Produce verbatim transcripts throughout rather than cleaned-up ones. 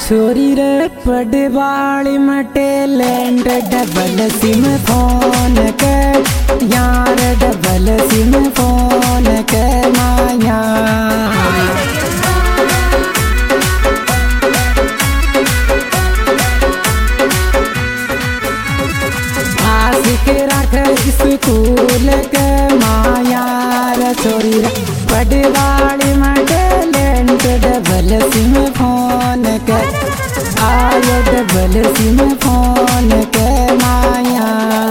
छोरी रे पड़वाड़ी में टैलेंट डबल सिम फोन के यार डबल सिम फोन के माया आशिक रख स्कूल के माया रे छोरी रे पड़वाड़ी में टैलेंट डबल सिम फोन के आयो डबल सिम फोन के माया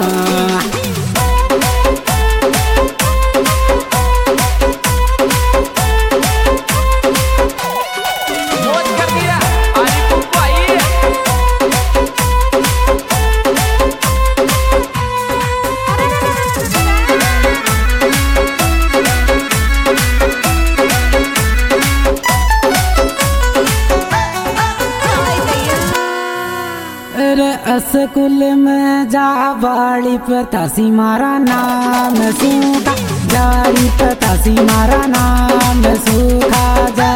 स्कूल में जा बाड़ी पतासी मारा नाम सूखा जारी पतासी मारा नाम सूखा जा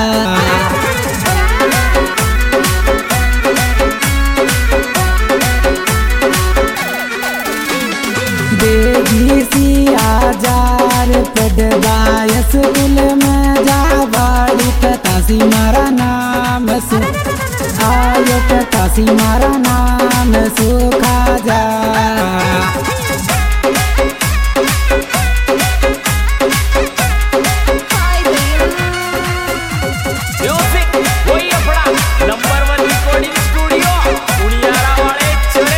देगी सी आजार पढ़वाया स्कूल में जा बाड़ी पतासी मारा नाम सूखा आयो पतासी मारा नाम सूखा जा म्यूजिक वही अपना number one recording studio Uniyara वाले चले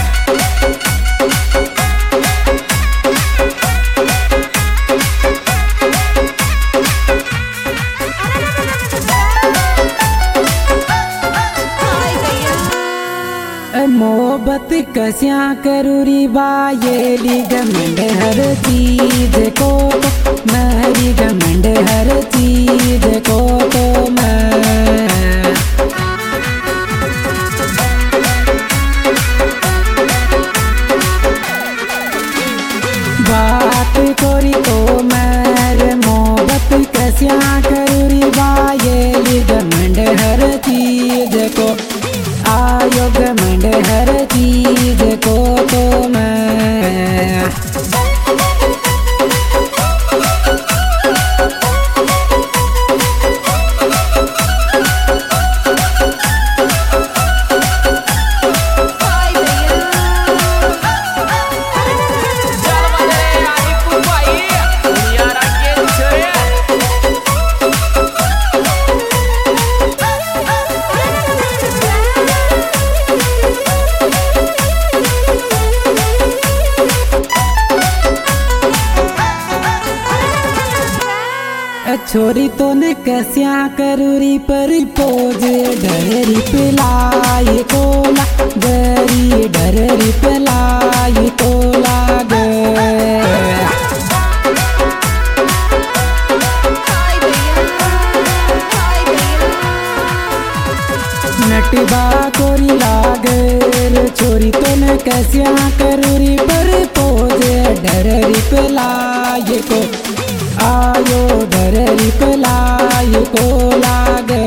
मोहब्बत कस्या करूरी बा ये लिगमंड हर चीज को तो मेरी गमंड हर चीज को तो मैं बात कोरी तो मेरे मोहब्बत कस्या करूरी बा ये लिगमंड हर चीज को आयो घमंड हर चीज को तो मैं छोरी तो ने कैस्या करूरी पर पोज डरी पिलाई कोला डरी डरी पिलाई कोला गे नटबा कोरी लागे छोरी तो ने कैस्या करूरी पर पोज डरी पिलाई को आयो डरी पिलाई को लागे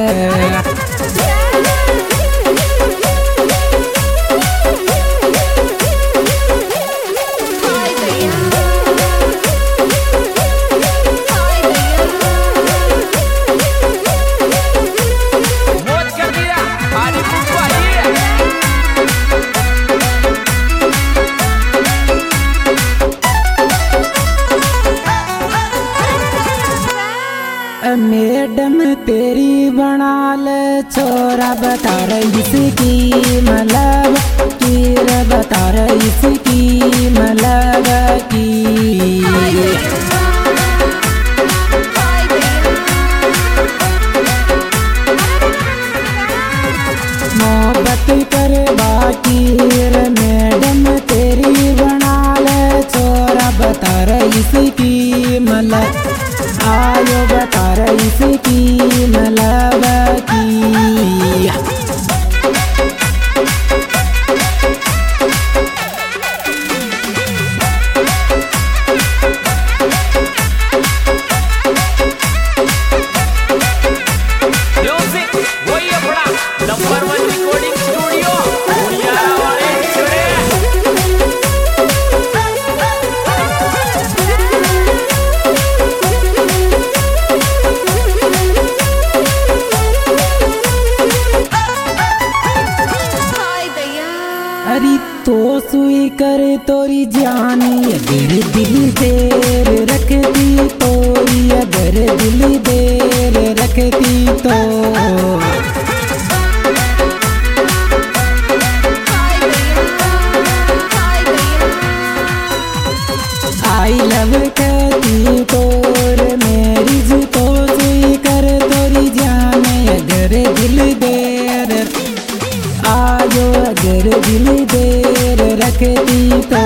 मैडम तेरी बना ले छोरा बता रही इसकी मतलब कीर बता रही इसकी मतलब की मोहब्बत कर बाकी मैडम तेरी बना ले छोरा बता रही इसकी मतलब आयो बता रही इसकी मतलब की अरे तो सुई कर तोरी जानी अगर दिल देर रखती तोरी अगर दिल देर रखती तो आई लव कहती तोर मेरी जो तो सुई कर तोरी जाने अगर दिल देर आयो अगर दिल देर रखती तो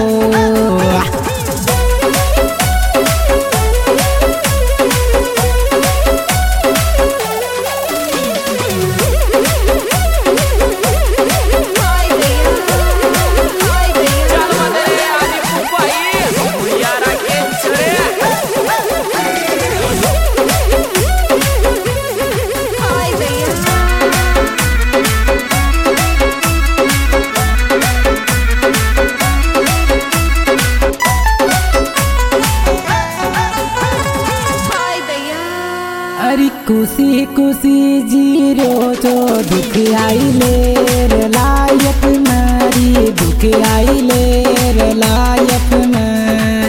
अरे खुशी खुशी जीरो जो दुख आई ले रे लायक मारी दुख आई ले रे लायक में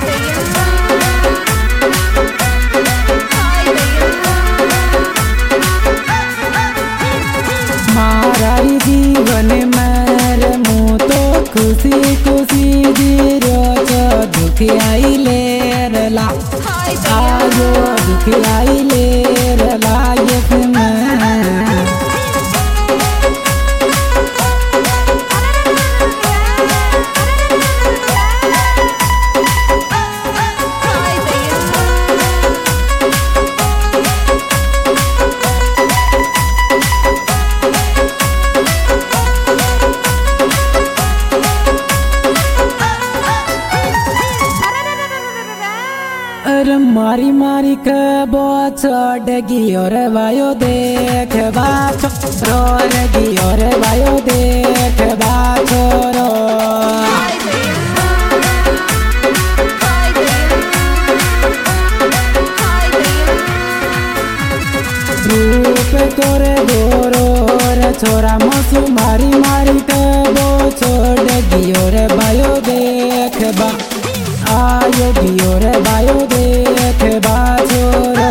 मारा जीवन मेर मुँह तो खुशी खुशी जीरो जो दुख आई ले रे ला आयो दुख आई ले रे लायक में अरे मारी मारी कबो चढ़गी और वायो देख बाछो रोरगी और वायो देख बाछो रो रूप तोरे गोरो रे छोरा मसु मारी मारी कबो चढ़गी और वायो देख बा आयो दियो रे बायो देख बाजोरो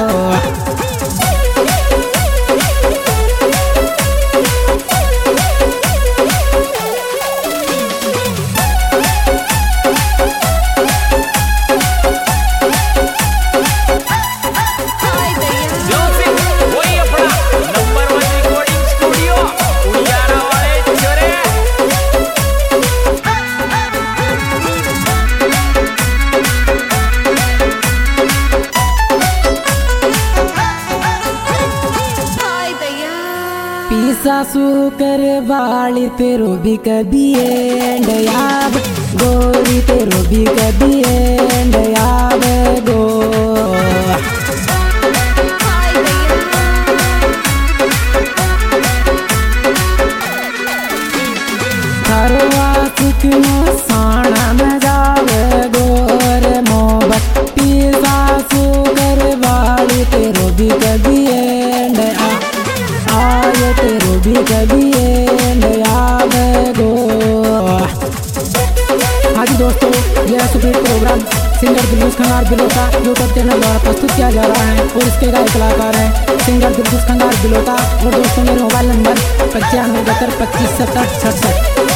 सासू कर वाली तेरो भी कभी एंड याब गोरी तेरो भी कभी एंड याब गो हरवा सुखनो साणा में जावे गोर मोहब्बती सासू कर वाली तेरो भी कभी एंड आ आयो तेरो भी कभी एंड याद गो। हाँ जी दोस्तों, यह सुपीट प्रोग्राम सिंगर दिलखुश खंगार बिलोता यूट्यूब चैनल द्वारा प्रस्तुत किया जा रहा है और इसके गायक कलाकार हैं सिंगर दिलखुश खंगार बिलोता और दोस्तों मेरे मोबाइल नंबर पचानवे बहत्तर पच्चीस सत्तर छठ